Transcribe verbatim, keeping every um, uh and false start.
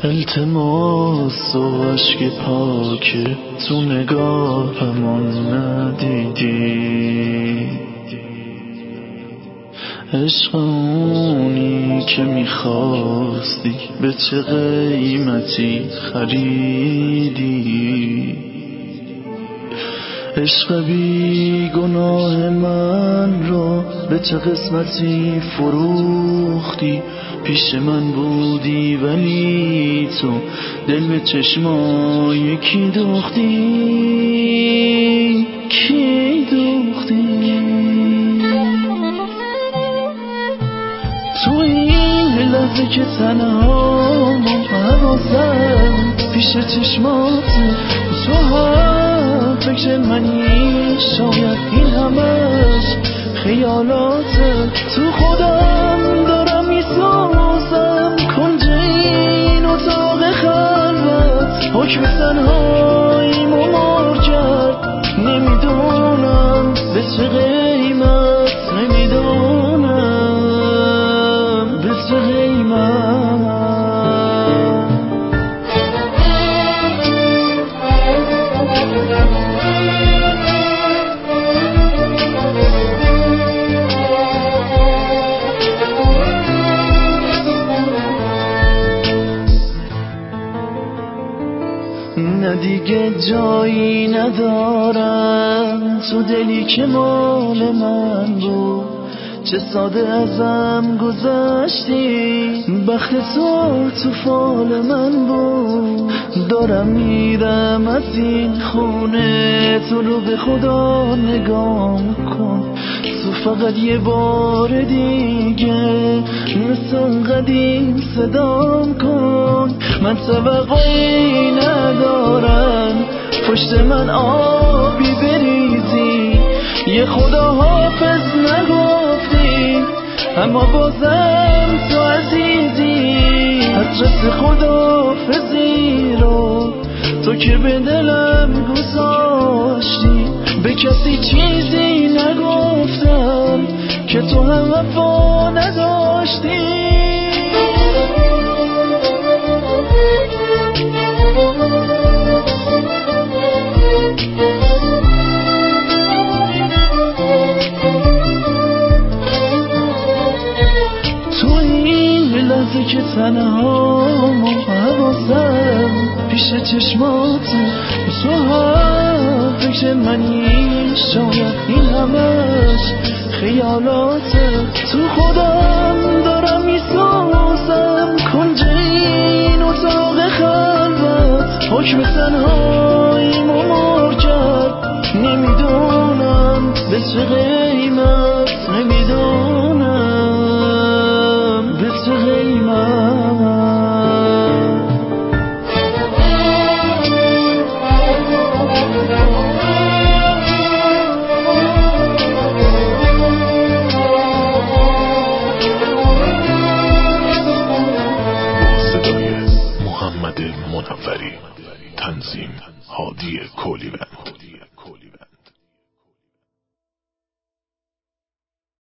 التماس و عشق پاک تو نگاهمان ندیدی، عشق اونی که میخواستی به چه قیمتی خریدی، عشق بی گناه من رو به چه قسمتی فروختی. پیش من بودی ولی تو دل به چشمای کی دوختی، کی دوختی. تو این لحظه که تنهام حواسم پیش چشمات تو هم فکر منی، شاید این همش خیالات. تو خودم دارم میسازم کنج این اتاق خلوت، حکم تنهاییمو مر کرد. نمیدونم به چه قیمت، نمیدونم به چه قیمت. نه دیگه جایی ندارم تو دلی که مال من بود. چه ساده ازم گذشتی، بخت تو تو فال من بود. دارم میرم از این خونه، تو رو به خدا نگاه کن. تو فقط یه بار دیگه مثل اون قدیم صدام کن. من توقعی ندارم پشت من آبی بریزی، یه خدا حافظ نگفتی اما بازم تو عزیزی. حضرت خداحافظی رو تو که به دلم گذاشتی، به کسی چیزی نگفتم که تو هم وفا نداشتی. که تنهام و حواسم پیش چشمات تو هم فکر منی، شاید این همش خیالات. تو خودم دارم میسازم کنج این اتاق خلوت، حکم تنهاییمو مر کرد. نمیدونم به چه قیمت، نمیدونم به چه قیمت. صدای محمد منوری، تنظیم هادی کولیبند.